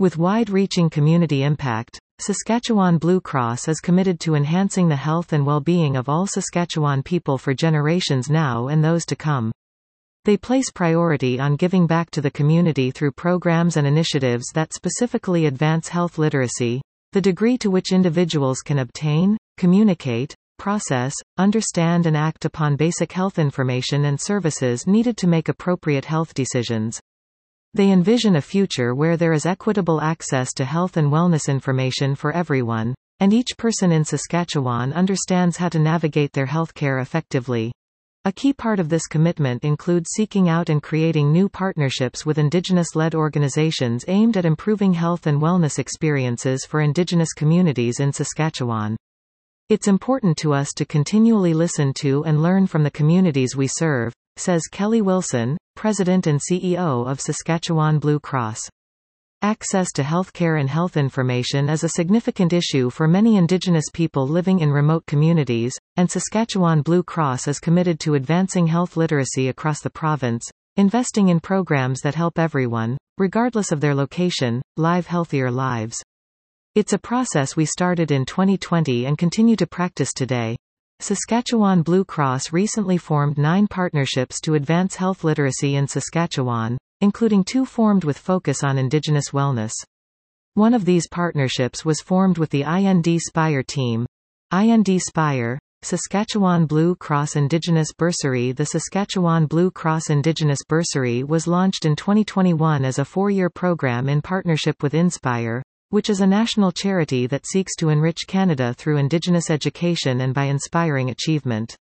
With wide-reaching community impact, Saskatchewan Blue Cross is committed to enhancing the health and well-being of all Saskatchewan people for generations now and those to come. They place priority on giving back to the community through programs and initiatives that specifically advance health literacy, the degree to which individuals can obtain, communicate, process, understand and act upon basic health information and services needed to make appropriate health decisions. They envision a future where there is equitable access to health and wellness information for everyone, and each person in Saskatchewan understands how to navigate their healthcare effectively. A key part of this commitment includes seeking out and creating new partnerships with Indigenous-led organizations aimed at improving health and wellness experiences for Indigenous communities in Saskatchewan. It's important to us to continually listen to and learn from the communities we serve, says Kelly Wilson, President and CEO of Saskatchewan Blue Cross. Access to healthcare and health information is a significant issue for many Indigenous people living in remote communities, and Saskatchewan Blue Cross is committed to advancing health literacy across the province, investing in programs that help everyone, regardless of their location, live healthier lives. It's a process we started in 2020 and continue to practice today. Saskatchewan Blue Cross recently formed 9 partnerships to advance health literacy in Saskatchewan, including 2 formed with focus on Indigenous wellness. One of these partnerships was formed with the IND Spire team. IND Spire, Saskatchewan Blue Cross Indigenous Bursary. The Saskatchewan Blue Cross Indigenous Bursary was launched in 2021 as a 4-year program in partnership with Inspire, which is a national charity that seeks to enrich Canada through Indigenous education and by inspiring achievement.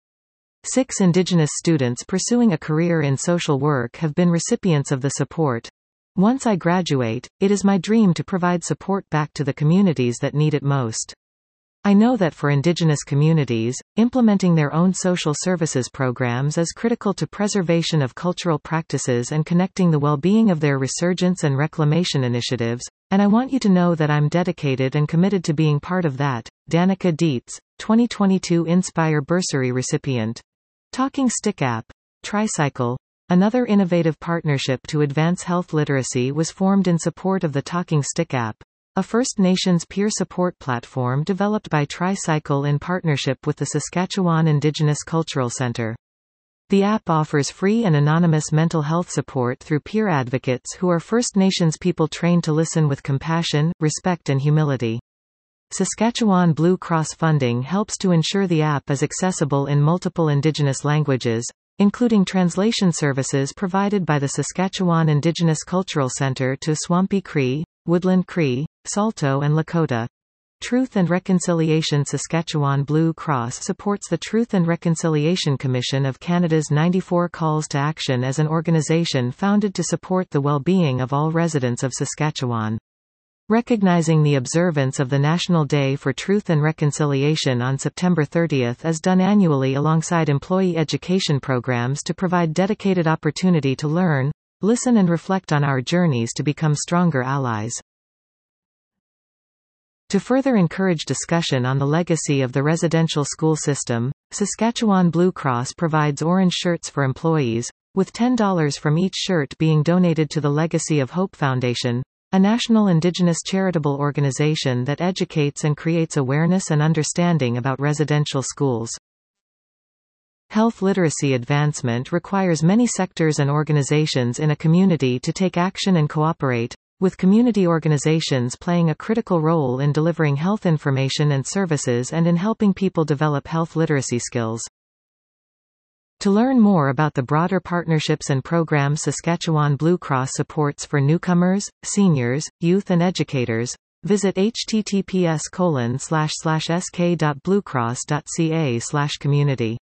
6 Indigenous students pursuing a career in social work have been recipients of the support. Once I graduate, it is my dream to provide support back to the communities that need it most. I know that for Indigenous communities, implementing their own social services programs is critical to preservation of cultural practices and connecting the well-being of their resurgence and reclamation initiatives, and I want you to know that I'm dedicated and committed to being part of that. Danica Dietz, 2022 Inspire Bursary recipient. Talking Stick app. Tricycle. Another innovative partnership to advance health literacy was formed in support of the Talking Stick app, a First Nations peer support platform developed by Tricycle in partnership with the Saskatchewan Indigenous Cultural Centre. The app offers free and anonymous mental health support through peer advocates who are First Nations people trained to listen with compassion, respect and humility. Saskatchewan Blue Cross funding helps to ensure the app is accessible in multiple Indigenous languages, including translation services provided by the Saskatchewan Indigenous Cultural Centre to Swampy Cree, Woodland Cree, Saulteaux and Lakota. Truth and Reconciliation. Saskatchewan Blue Cross supports the Truth and Reconciliation Commission of Canada's 94 Calls to Action as an organization founded to support the well-being of all residents of Saskatchewan. Recognizing the observance of the National Day for Truth and Reconciliation on September 30 is done annually alongside employee education programs to provide dedicated opportunity to learn, listen and reflect on our journeys to become stronger allies. To further encourage discussion on the legacy of the residential school system, Saskatchewan Blue Cross provides orange shirts for employees, with $10 from each shirt being donated to the Legacy of Hope Foundation, a national Indigenous charitable organization that educates and creates awareness and understanding about residential schools. Health literacy advancement requires many sectors and organizations in a community to take action and cooperate, with community organizations playing a critical role in delivering health information and services and in helping people develop health literacy skills. To learn more about the broader partnerships and programs Saskatchewan Blue Cross supports for newcomers, seniors, youth and educators, visit https://sk.bluecross.ca/community.